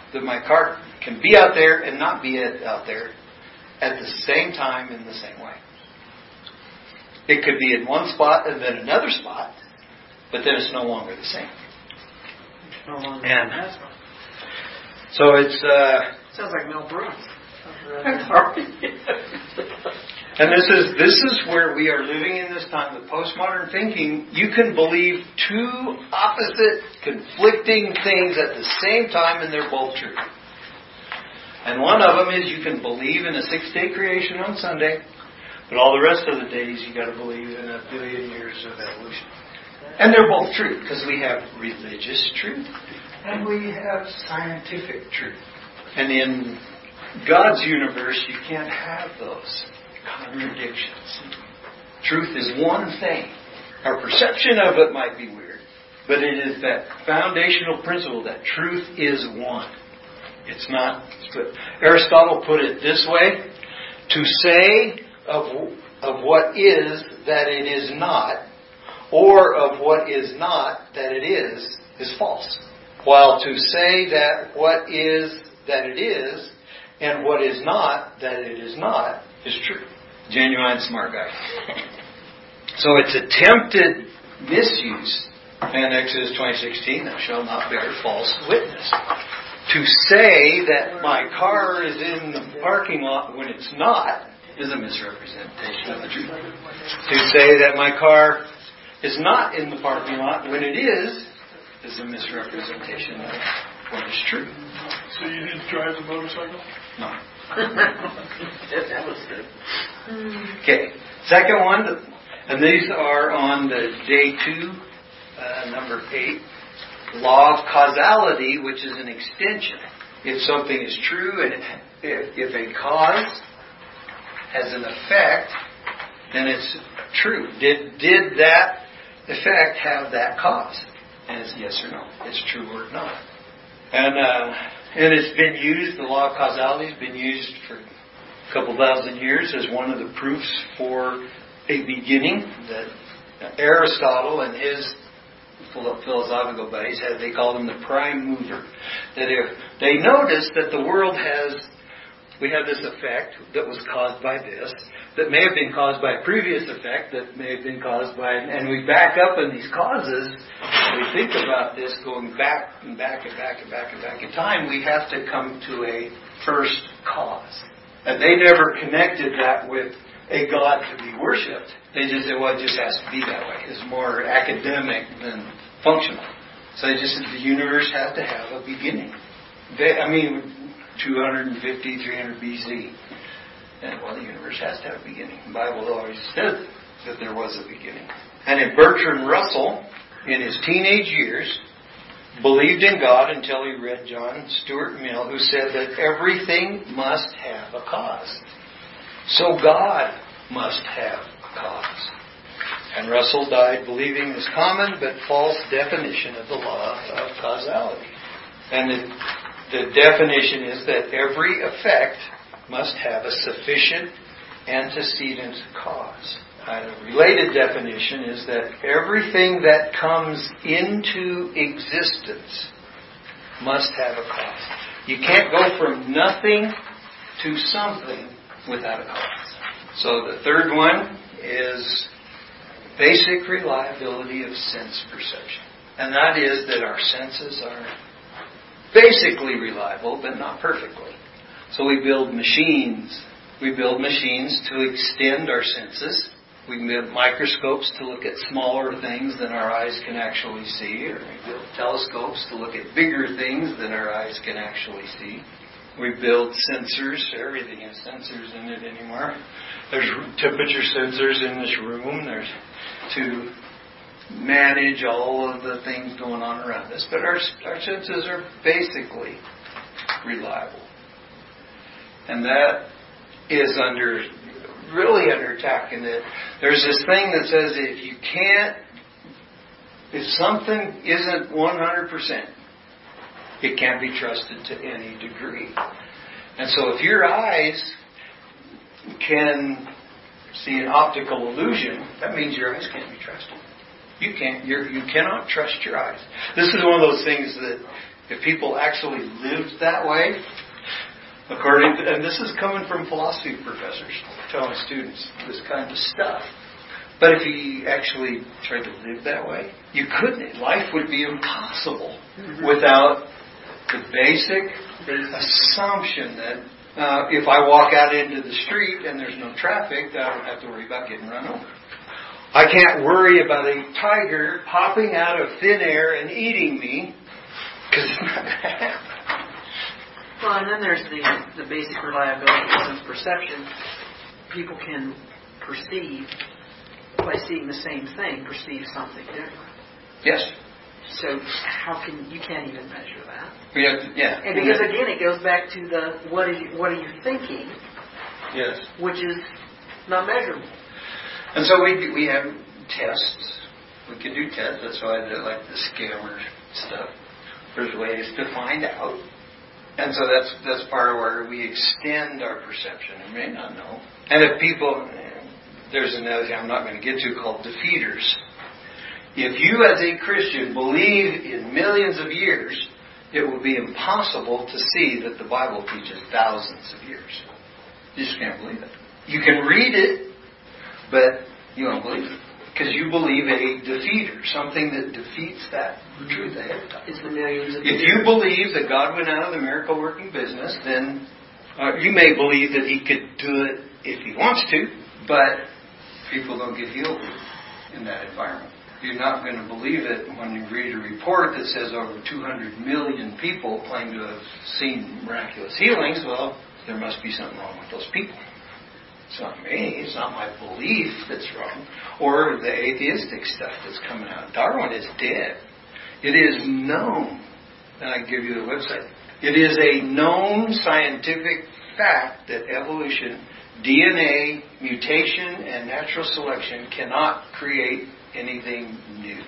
that my car can be out there and not be out there at the same time in the same way. It could be in one spot and then another spot, but then it's no longer the same. And so it's... sounds like Mel Brooks. And this is where we are living in this time with postmodern thinking. You can believe two opposite, conflicting things at the same time, and they're both true. And one of them is you can believe in a 6-day creation on Sunday, but all the rest of the days you got to believe in a billion years of evolution. And they're both true because we have religious truth and we have scientific truth. And in God's universe, you can't have those contradictions. Truth is one thing. Our perception of it might be weird, but it is that foundational principle that truth is one. It's not split. Aristotle put it this way: to say of what is that it is not, or of what is not that it is false. While to say that what is that it is, and what is not that it is not, is true. Genuine smart guy. So it's attempted misuse. In Exodus 20:16, thou shalt not bear false witness. To say that my car is in the parking lot when it's not is a misrepresentation of the truth. To say that my car is not in the parking lot when it is a misrepresentation of what is true. So you didn't drive the motorcycle? No. That was good. Okay. Second one, and these are on the day 2, number 8. Law of causality, which is an extension. If something is true and if a cause has an effect, then it's true. Did that effect have that cause? And it's yes or no. It's true or not. And it's been used, the law of causality has been used for a couple thousand years as one of the proofs for a beginning. That Aristotle and his philosophical buddies they called him the prime mover. That if they noticed that the world we have this effect that was caused by this, that may have been caused by a previous effect, that may have been caused by, and we back up in these causes, we think about this going back and back and back and back and back in time, we have to come to a first cause. And they never connected that with a God to be worshipped. They just said, well, it just has to be that way. It's more academic than functional. So they just said the universe has to have a beginning. 250, 300 BC. And the universe has to have a beginning. The Bible always says that there was a beginning. And in Bertrand Russell, in his teenage years, believed in God until he read John Stuart Mill, who said that everything must have a cause. So God must have a cause. And Russell died believing this common but false definition of the law of causality. And the definition is that every effect must have a sufficient antecedent cause. A related definition is that everything that comes into existence must have a cause. You can't go from nothing to something without a cause. So the third one is basic reliability of sense perception. And that is that our senses are basically reliable, but not perfectly. So we build machines. We build machines to extend our senses. We build microscopes to look at smaller things than our eyes can actually see. Or we build telescopes to look at bigger things than our eyes can actually see. We build sensors. Everything has sensors in it anymore. There's temperature sensors in this room. There's to manage all of the things going on around us. But our senses are basically reliable. And that is really under attack. And that there's this thing that says if something isn't 100%, it can't be trusted to any degree. And so if your eyes can see an optical illusion, that means your eyes can't be trusted. You cannot trust your eyes. This is one of those things that if people actually lived that way, and this is coming from philosophy professors telling students this kind of stuff. But if you actually tried to live that way, you couldn't. Life would be impossible without the basic assumption that if I walk out into the street and there's no traffic, I don't have to worry about getting run over. I can't worry about a tiger popping out of thin air and eating me, because it's not going to happen. Well, and then there's the basic reliability of perception. People can perceive, by seeing the same thing, perceive something different. Yes. So you can't even measure that. Yeah. And because again, it goes back to the what are you thinking? Yes. Which is not measurable. And so we have tests. We can do tests. That's why I like the scammer stuff. There's ways to find out. And so that's part of where we extend our perception. We may not know. And if people, there's another thing I'm not going to get to called defeaters. If you as a Christian believe in millions of years, it will be impossible to see that the Bible teaches thousands of years. You just can't believe it. You can read it, but you don't believe it. Because you believe a defeater, something that defeats that truth ahead of time. It's the millions of If you believe that God went out of the miracle working business, then you may believe that He could do it if He wants to, but people don't get healed in that environment. You're not going to believe it when you read a report that says over 200 million people claim to have seen miraculous healings. Well, there must be something wrong with those people. It's not me. It's not my belief that's wrong. Or the atheistic stuff that's coming out. Darwin is dead. It is known. And I can give you the website. It is a known scientific fact that evolution, DNA, mutation, and natural selection cannot create anything new.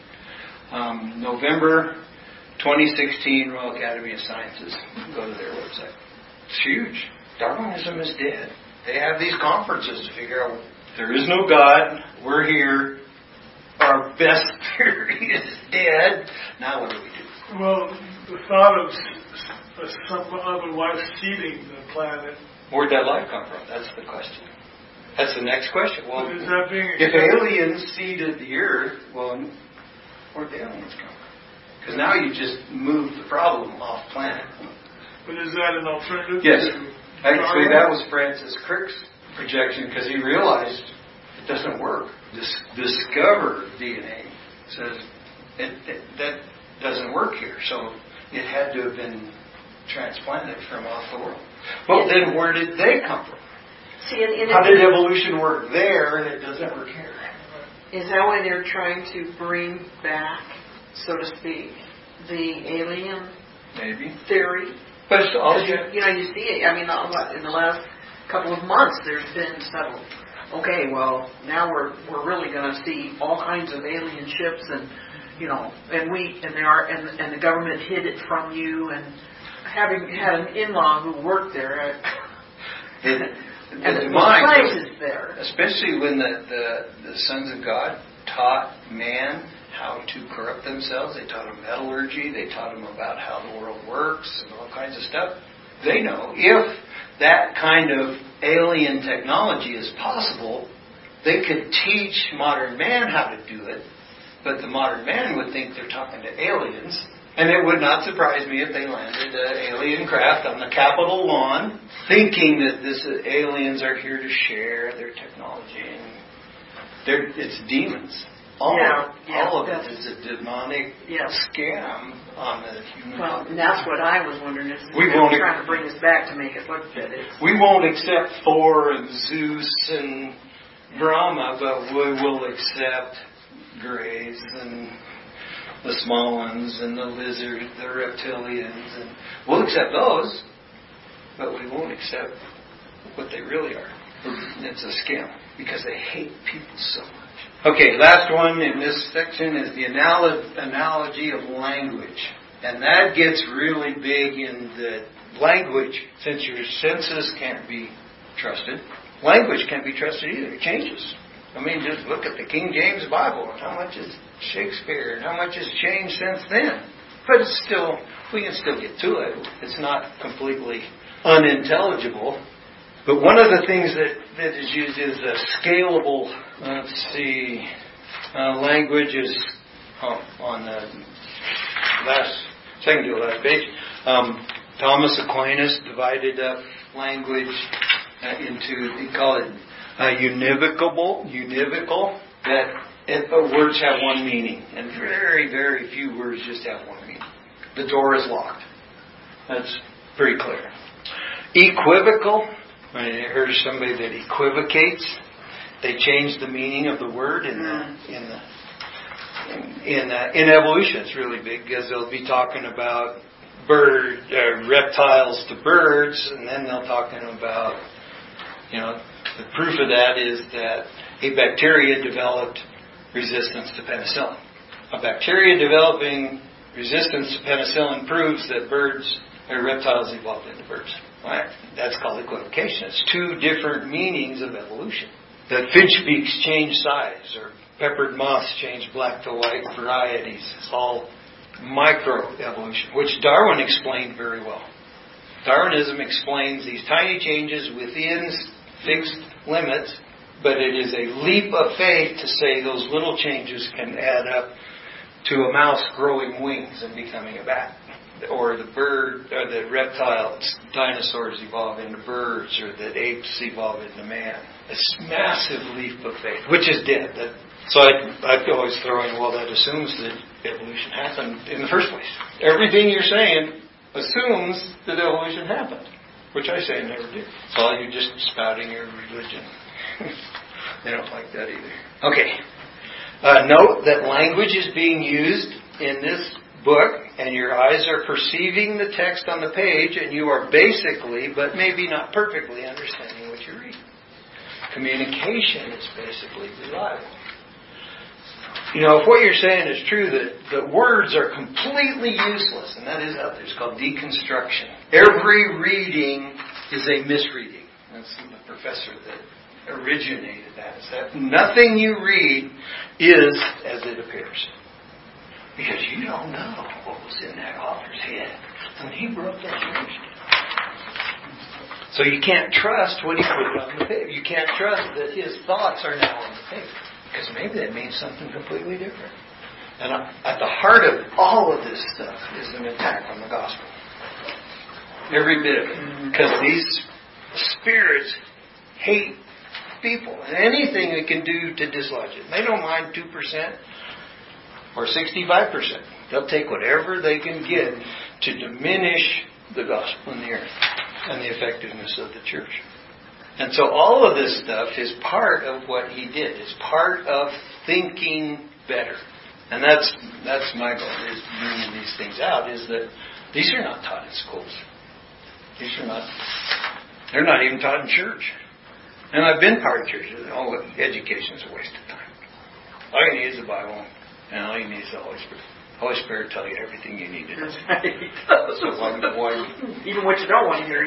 November 2016, Royal Academy of Sciences. Go to their website. It's huge. Darwinism is dead. They have these conferences to figure out there is no God. We're here. Our best theory is dead. Now what do we do? Well, the thought of some other life seeding the planet. Where'd that life come from? That's the question. That's the next question. Well, Is that being if aliens seeded the earth, well, where'd the aliens come from? Because now you just moved the problem off planet. But is that an alternative? Yes. to Actually, Darwin? that was Francis Crick's projection because he realized it doesn't work. Discover DNA says that doesn't work here. So it had to have been transplanted from off the world. Well, then where did they come from? See, and How did evolution work there and it doesn't work here? is that why they're trying to bring back, so to speak, the alien Maybe. theory? But it's all You see it. I mean, in the last couple of months, there's been several. Okay, well, now we're really going to see all kinds of alien ships, and and the government hid it from you, and having had an in-law who worked there, and the science is there. Especially when the sons of God taught man how to corrupt themselves. They taught them metallurgy. They taught them about how the world works and all kinds of stuff. They know if that kind of alien technology is possible, they could teach modern man how to do it, but the modern man would think they're talking to aliens. And it would not surprise me if they landed an alien craft on the Capitol lawn thinking that aliens are here to share their technology. And it's demons. All of it is a demonic scam on the human population. And that's what I was wondering. Is We they're won't trying to bring us back to make it look good. We won't accept Thor and Zeus and Brahma, but we will accept Greys and the small ones and the lizards, the reptilians, and we'll accept those, but we won't accept what they really are. It's a scam because they hate people so much. Okay, last one in this section is the analogy of language. And that gets really big in the language. Since your senses can't be trusted, language can't be trusted either. It changes. I mean, just look at the King James Bible and how much is Shakespeare and how much has changed since then. But it's still, we can still get to it. It's not completely unintelligible. But one of the things that is used is a scalable, language is on the second to the last page. Thomas Aquinas divided up language into, they call it univocal, that words have one meaning. And very, very few words just have one meaning. The door is locked. That's pretty clear. Equivocal, I heard somebody that equivocates. They change the meaning of the word in evolution. It's really big because they'll be talking about reptiles to birds, and then they'll talking about, the proof of that is that a bacteria developed resistance to penicillin. A bacteria developing resistance to penicillin proves that reptiles evolved into birds. Right? That's called equivocation. It's two different meanings of evolution. That finchbeaks change size, or peppered moths change black to white varieties. It's all microevolution, which Darwin explained very well. Darwinism explains these tiny changes within fixed limits, but it is a leap of faith to say those little changes can add up to a mouse growing wings and becoming a bat. Or the bird, or the reptile, dinosaurs evolve into birds, or that apes evolve into man. It's massive leap of faith, which is dead. So I'd always throw in, well, that assumes that evolution happened in the first place. Everything you're saying assumes that evolution happened, which I say never did. So you're just spouting your religion. They don't like that either. Okay. Note that language is being used in this book, and your eyes are perceiving the text on the page, and you are basically, but maybe not perfectly, understanding what you're reading. Communication is basically reliable. If what you're saying is true, that words are completely useless, and that is out there. It's called deconstruction. Every reading is a misreading. That's the professor that originated that. Is that nothing you read is as it appears. Because you don't know what was in that author's head when he wrote that text. So you can't trust what he put on the page. You can't trust that his thoughts are now on the page. Because maybe that means something completely different. And at the heart of all of this stuff is an attack on the gospel. Every bit of it. Because these spirits hate people. And anything they can do to dislodge it. They don't mind 2%. Or 65%. They'll take whatever they can get to diminish the gospel in the earth and the effectiveness of the church. And so all of this stuff is part of what he did. It's part of thinking better. And that's my goal, is bringing these things out, is that these are not taught in schools. They're not even taught in church. And I've been part of church. Education is a waste of time. All you need is the Bible. And all you need is the Holy Spirit. The Holy Spirit will tell you everything you need to know. Even what you don't want to hear.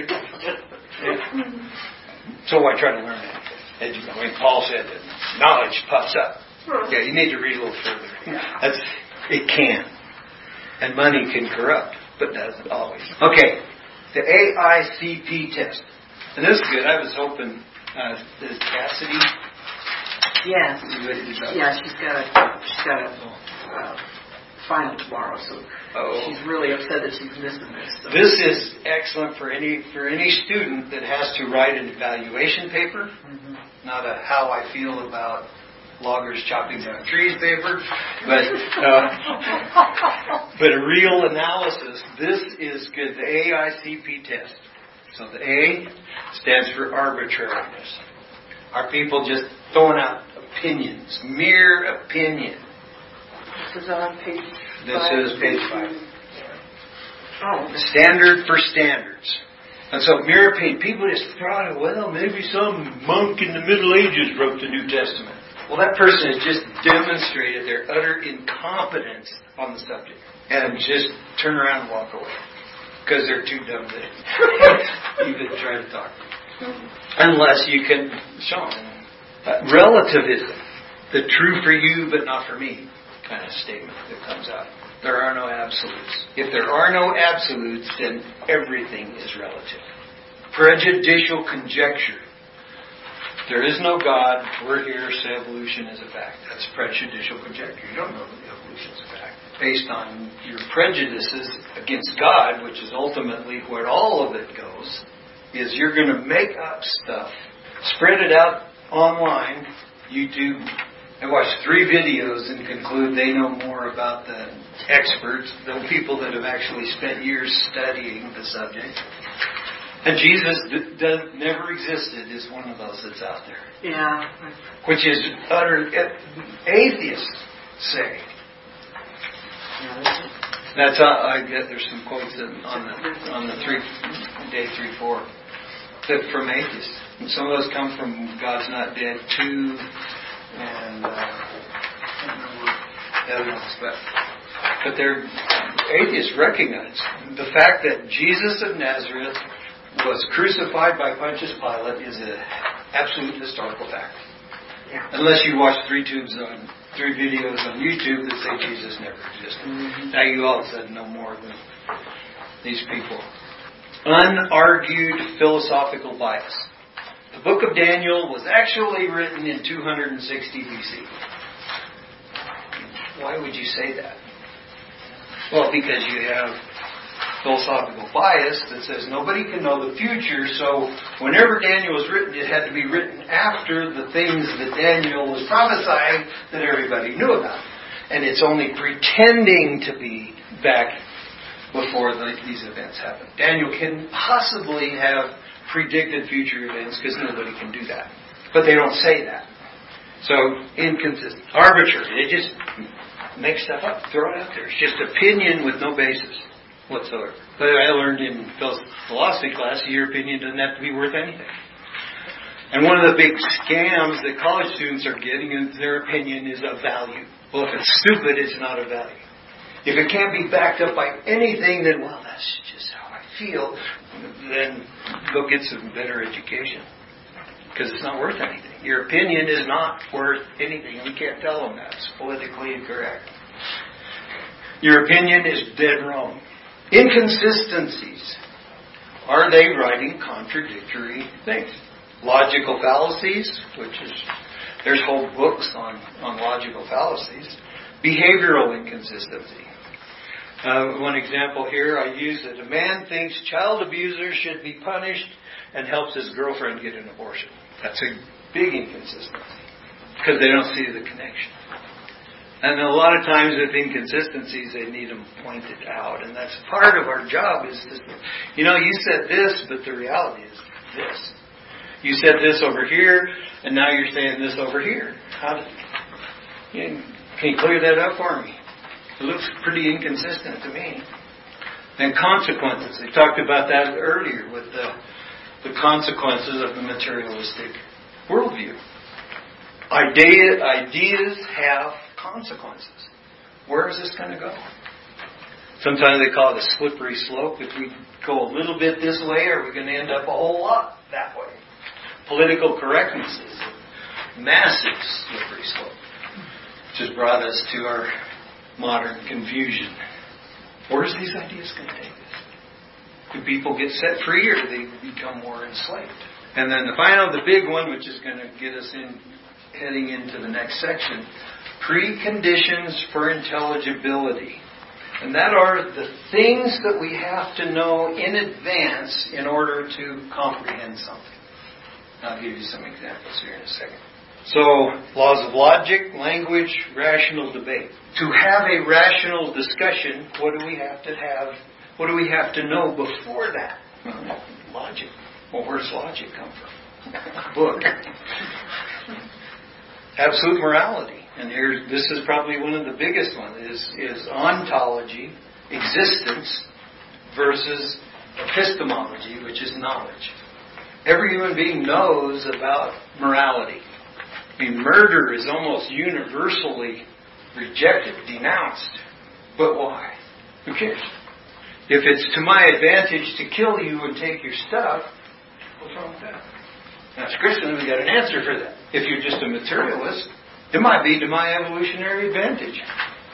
So why try to learn that? Paul said that knowledge puffs up. Yeah, you need to read a little further. It can. And money can corrupt, but doesn't always. Okay, the AICP test. And this is good. I was hoping, is Cassidy... Yes. Yeah, she's got a final tomorrow, so she's really upset that she's missing this. So. This is excellent for any student that has to write an evaluation paper, not a how I feel about loggers chopping down trees paper, but a real analysis. This is good. The AICP test. So the A stands for arbitrariness. Are people just throwing out opinions, mere opinion? This is on page 5. This is page 5. Oh. Standard for standards. And so mere opinion. People just throw out, well, maybe some monk in the Middle Ages wrote the New Testament. Well, that person has just demonstrated their utter incompetence on the subject. And just turn around and walk away. Because they're too dumb to even try to talk. Unless you can show them. Relativism. The true for you but not for me kind of statement that comes out. There are no absolutes. If there are no absolutes, then everything is relative. Prejudicial conjecture. There is no God. We're here, so evolution is a fact. That's prejudicial conjecture. You don't know that evolution is a fact. Based on your prejudices against God, which is ultimately where all of it goes, is you're going to make up stuff, spread it out online, YouTube, and watch 3 videos and conclude they know more about the experts, the people that have actually spent years studying the subject. And Jesus never existed is one of those that's out there. Yeah. Which is utter atheists say. That's I get. There's some quotes on the day 3-4 that from atheists. And some of those come from God's Not Dead 2 and I don't know what the other ones, but they're atheists recognize the fact that Jesus of Nazareth was crucified by Pontius Pilate is an absolute historical fact. Yeah. Unless you watch 3 videos on YouTube that say Jesus never existed. Mm-hmm. Now you all of a sudden know more than these people. Unargued philosophical bias. The book of Daniel was actually written in 260 BC. Why would you say that? Well, because you have philosophical bias that says nobody can know the future, so whenever Daniel was written, it had to be written after the things that Daniel was prophesying that everybody knew about. And it's only pretending to be back before these events happen. Daniel can possibly have predicted future events because nobody can do that. But they don't say that. So, inconsistent. Arbitrary. They just make stuff up, throw it out there. It's just opinion with no basis whatsoever. But I learned in philosophy class, your opinion doesn't have to be worth anything. And one of the big scams that college students are getting is their opinion is of value. Well, if it's stupid, it's not of value. If it can't be backed up by anything, then, well, that's just how I feel. Then go get some better education. Because it's not worth anything. Your opinion is not worth anything. You can't tell them that. It's politically incorrect. Your opinion is dead wrong. Inconsistencies. Are they writing contradictory things? Logical fallacies, which is, there's whole books on logical fallacies. Behavioral inconsistency. One example here I use that a man thinks child abusers should be punished and helps his girlfriend get an abortion. That's a big inconsistency because they don't see the connection. And a lot of times with inconsistencies, they need them pointed out. And that's part of our job is to, you said this, but the reality is this. You said this over here, and now you're saying this over here. Can you clear that up for me? It looks pretty inconsistent to me. And consequences. We talked about that earlier with the consequences of the materialistic worldview. Ideas have consequences. Where is this going to go? Sometimes they call it a slippery slope. If we go a little bit this way, are we going to end up a whole lot that way? Political correctness is a massive slippery slope, which has brought us to our modern confusion. Where's these ideas going to take us? Do people get set free or do they become more enslaved? And then the big one, which is going to get us heading into the next section, preconditions for intelligibility. And that are the things that we have to know in advance in order to comprehend something. I'll give you some examples here in a second. So, laws of logic, language, rational debate. To have a rational discussion, what do we have to have? What do we have to know before that? Logic. Well, where does logic come from? Book. Absolute morality. And this is probably one of the biggest ones, is ontology, existence, versus epistemology, which is knowledge. Every human being knows about morality. I mean, murder is almost universally rejected, denounced. But why? Who cares? If it's to my advantage to kill you and take your stuff, what's wrong with that? Now, as Christians, we've got an answer for that. If you're just a materialist, it might be to my evolutionary advantage.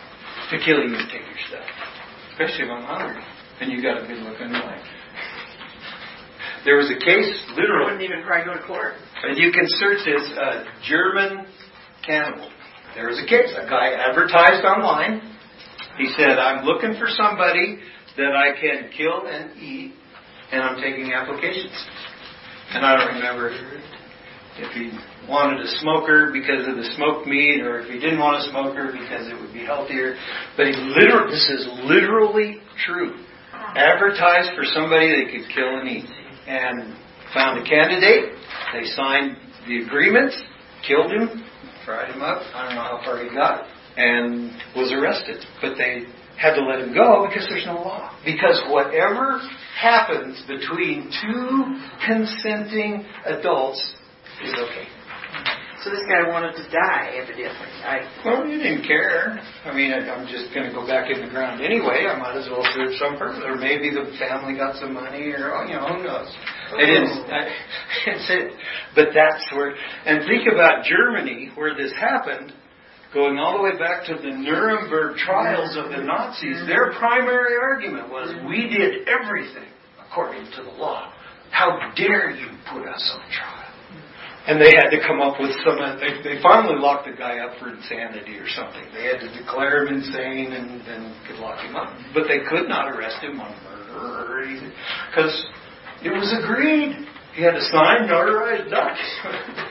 to kill you and take your stuff. Especially if I'm hungry and you got a good looking wife. There was a case, I literally. wouldn't even try to go to court. And you can search this, German cannibal. There was a case. A guy advertised online. He said, I'm looking for somebody that I can kill and eat, and I'm taking applications. And I don't remember if he wanted a smoker because of the smoked meat, or if he didn't want a smoker because it would be healthier. But this is literally true. Advertised for somebody they could kill and eat. And found a candidate. They signed the agreements, killed him, fried him up. I don't know how far he got, and was arrested. But they had to let him go because there's no law. Because whatever happens between two consenting adults is okay. So this guy wanted to die, evidently. Well, he didn't care. I mean, I'm just going to go back in the ground anyway. I might as well serve some purpose. Or maybe the family got some money, or, who knows. They didn't. But that's where... And think about Germany, where this happened, going all the way back to the Nuremberg trials of the Nazis. Their primary argument was, we did everything according to the law. How dare you put us on trial? And they had to come up with some... They finally locked the guy up for insanity or something. They had to declare him insane and then could lock him up. But they could not arrest him on murder or anything. Because it was agreed. He had to sign notarized document.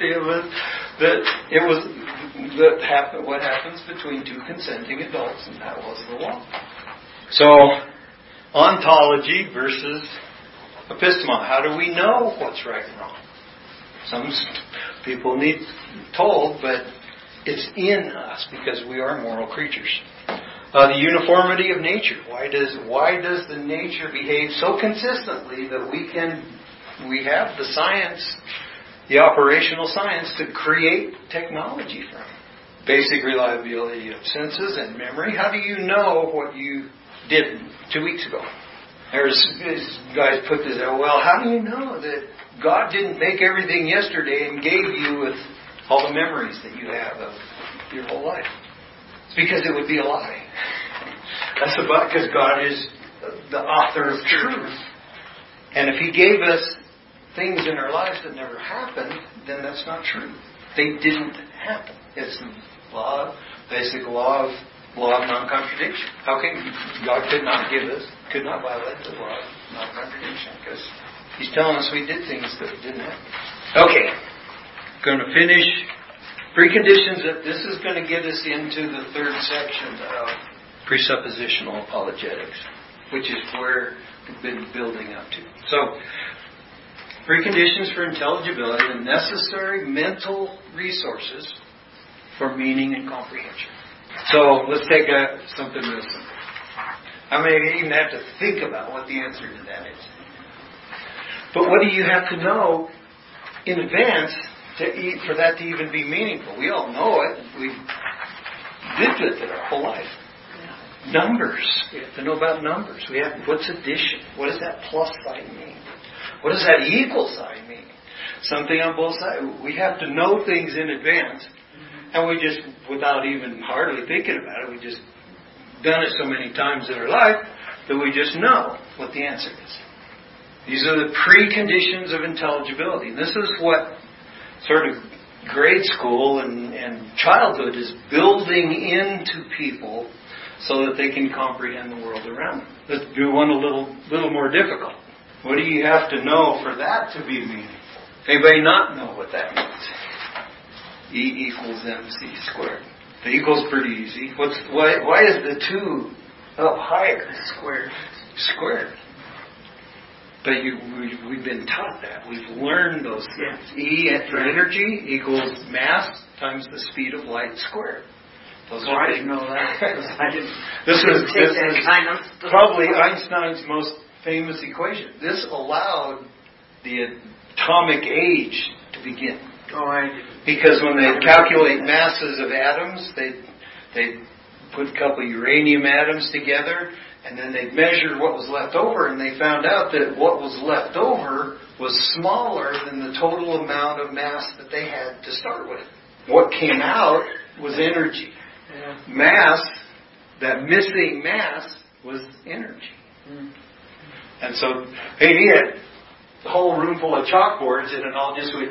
What happens between two consenting adults, and that was the law. So, ontology versus epistema. How do we know what's right and wrong? Some people need told, but it's in us because we are moral creatures. The uniformity of nature. Why does the nature behave so consistently that we have the science, the operational science to create technology from? Basic reliability of senses and memory. How do you know what you did 2 weeks ago? There's guys put this out. Well, how do you know that God didn't make everything yesterday and gave you with all the memories that you have of your whole life? It's because it would be a lie. That's about because God is the author of truth. And if He gave us things in our lives that never happened, then that's not true. They didn't happen. It's the basic law of non-contradiction. How can God could not violate the law of non-contradiction? Because He's telling us we did things that didn't happen. Okay. Going to finish preconditions. This is going to get us into the third section of presuppositional apologetics, which is where we've been building up to. So, preconditions for intelligibility, the necessary mental resources for meaning and comprehension. So, let's take something real simple. I may even have to think about what the answer to that is. But what do you have to know in advance for that to even be meaningful? We all know it. We've lived with it our whole life. Numbers. We have to know about numbers. What's addition? What does that plus sign mean? What does that equal sign mean? Something on both sides. We have to know things in advance. And we just, without even hardly thinking about it, we just done it so many times in our life that we just know what the answer is. These are the preconditions of intelligibility. This is what sort of grade school and childhood is building into people so that they can comprehend the world around them. Let's do one a little more difficult. What do you have to know for that to be meaningful? Anybody not know what that means? E equals MC squared. The equal's pretty easy. Why is the 2 up higher? Squared. But we've been taught that. We've learned those things. E for energy equals mass times the speed of light squared. I didn't know that. This is probably Einstein's most famous equation. This allowed the atomic age to begin. Because when they calculate masses of atoms, they put a couple of uranium atoms together, and then they measured what was left over, and they found out that what was left over was smaller than the total amount of mass that they had to start with. What came out was energy. Mass that missing mass was energy. And so, hey, he had the whole room full of chalkboards and it all just went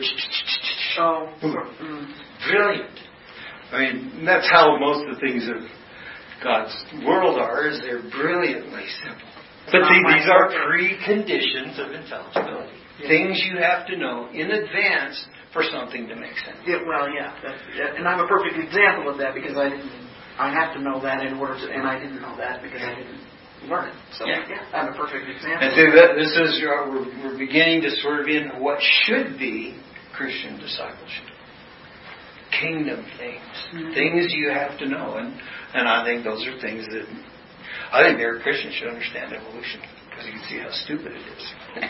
brilliant. I mean, that's how most of the things of God's world are, is they're brilliantly simple. But these are preconditions of intelligibility. Yeah. Things you have to know in advance for something to make sense. Yeah, well, yeah. And I'm a perfect example of that because I have to know that in order to, and I didn't know that because I didn't learn it. So, yeah I'm a perfect example. And so this is, we're beginning to swerve in what should be Christian discipleship. Kingdom things. Things you have to know. And I think those are things that I think every Christian should understand evolution, because you can see how stupid it is.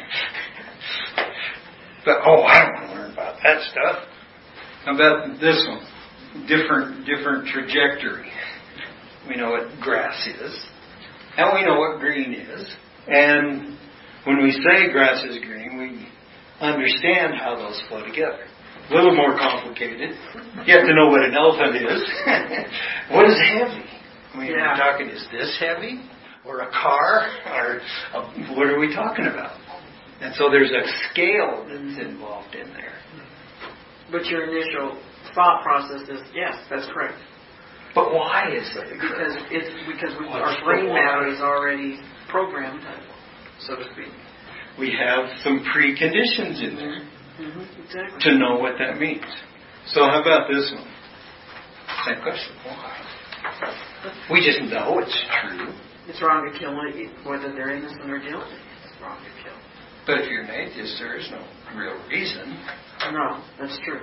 But, I don't want to learn about that stuff. How about this one? Different trajectory. We know what grass is. And we know what green is. And when we say grass is green, we understand how those flow together. A little more complicated. You have to know what an elephant is. What is heavy? I mean, we're talking, is this heavy? Or a car? Or what are we talking about? And so there's a scale that's involved in there. But your initial thought process is, yes, that's correct. But why is that correct? Because our brain matter is already programmed, so to speak. We have some preconditions in there. Exactly. To know what that means. So how about this one? Same question. Why? We just know it's true. It's wrong to kill whether they're innocent or guilty. It's wrong to kill. But if you're an atheist, there is no real reason. No, that's true.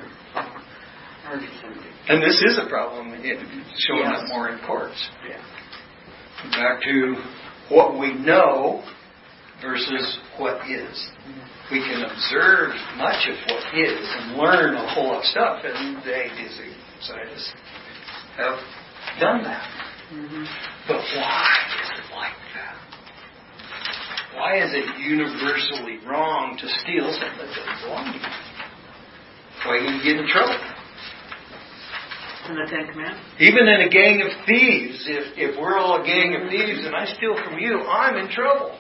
And this is a problem showing up more in courts. Yeah. Back to what we know versus what is. We can observe much of what is and learn a whole lot of stuff, and the atheists have done that. But why is it like that? Why is it universally wrong to steal something that doesn't belong to you? Why you get in trouble? In the Ten Commandments. Even in a gang of thieves, if we're all a gang of thieves and I steal from you, I'm in trouble.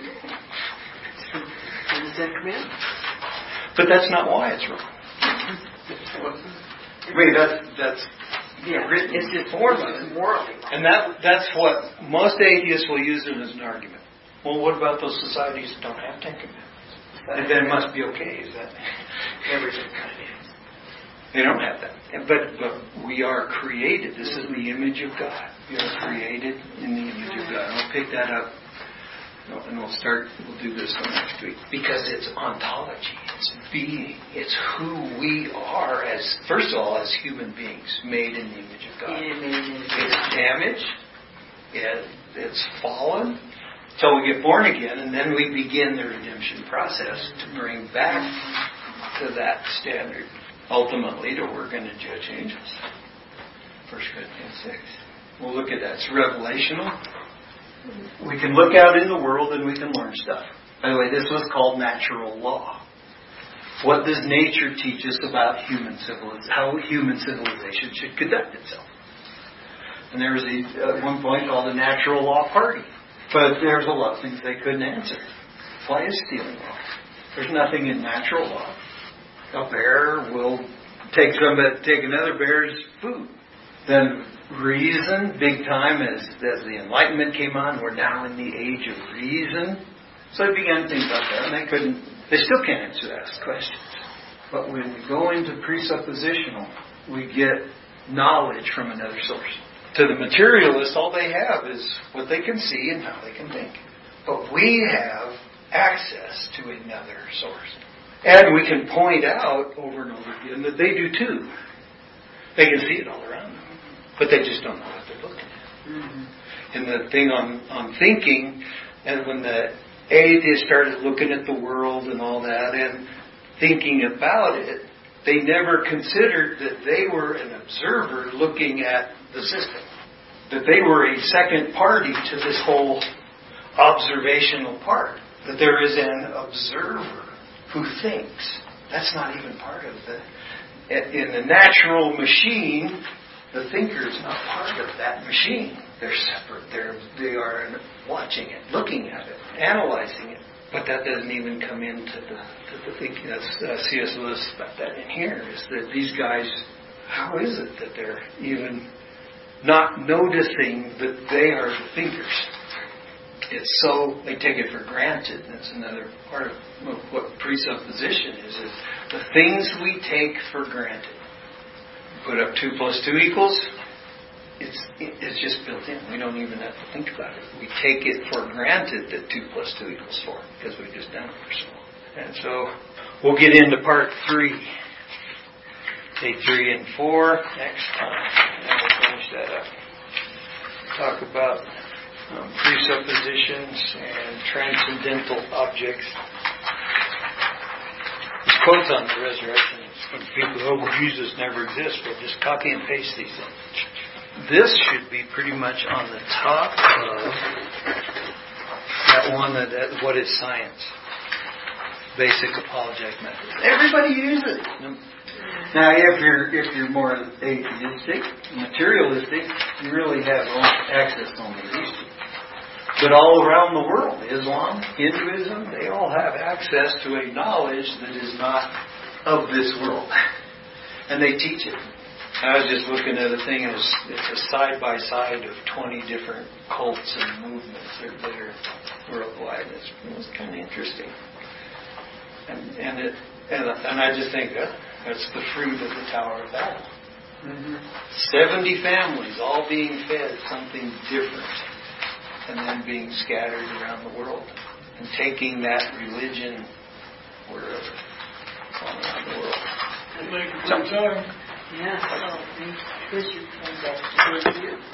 In the Ten Commandments. But that's not why it's wrong. I mean, that's written. It's just morally wrong. And that's what most atheists will use it as an argument. Well, what about those societies that don't have Ten Commandments? And then it must be okay. Is that everything kind of is? They don't have that. But we are created. This is the image of God. We are created in the image of God. I'll pick that up. And we'll do this one next week. Because it's ontology. It's being. It's who we are first of all, as human beings, made in the image of God. It's damaged. It's fallen. Until we get born again, and then we begin the redemption process to bring back to that standard. Ultimately, to work and to judge angels. 1 Corinthians 6. We'll look at that. It's revelational. We can look out in the world and we can learn stuff. By the way, this was called natural law. What does nature teach us about how human civilization should conduct itself? And there was at one point called the natural law party. But there's a lot of things they couldn't answer. Why is stealing wrong? There's nothing in natural law. A bear will take another bear's food. Then reason, big time, as the Enlightenment came on, we're now in the age of reason. So they began to think about that, and they still can't answer those questions. But when we go into presuppositional, we get knowledge from another source. To the materialist, all they have is what they can see and how they can think. But we have access to another source. And we can point out over and over again that they do too. They can see it all around them. But they just don't know what they're looking at. And the thing on thinking, and when the atheists started looking at the world and all that and thinking about it, they never considered that they were an observer looking at the system. That they were a second party to this whole observational part. That there is an observer who thinks. That's not even part of in the natural machine, the thinker is not part of that machine. They're separate. They are watching it, looking at it, analyzing it. But that doesn't even come into the thinking. That's C.S. Lewis about that in here, is that these guys, how is it that they're even not noticing that they are the thinkers? It's so, they take it for granted. That's another part of what presupposition is the things we take for granted. Put up 2 + 2 equals, it's just built in. We don't even have to think about it. We take it for granted that 2 + 2 = 4 because we've just done it for so long. And so we'll get into part 3. Day 3 and 4 next time. And we'll finish that up. Talk about presuppositions and transcendental objects. This quotes on the resurrection. When people, Jesus never exists, we'll just copy and paste these things. This should be pretty much on the top of that one, that what is science? Basic apologetic method. Everybody uses it. Now, if you're more atheistic, materialistic, you really have access only to these two. But all around the world, Islam, Hinduism, they all have access to a knowledge that is not of this world. And they teach it. I was just looking at a thing, it's a side-by-side of 20 different cults and movements that are worldwide. It was kind of interesting. And I just think that's the fruit of the Tower of Babel. 70 families all being fed something different and then being scattered around the world and taking that religion wherever all around the world. Thank you for your time. Yes. Because you came back to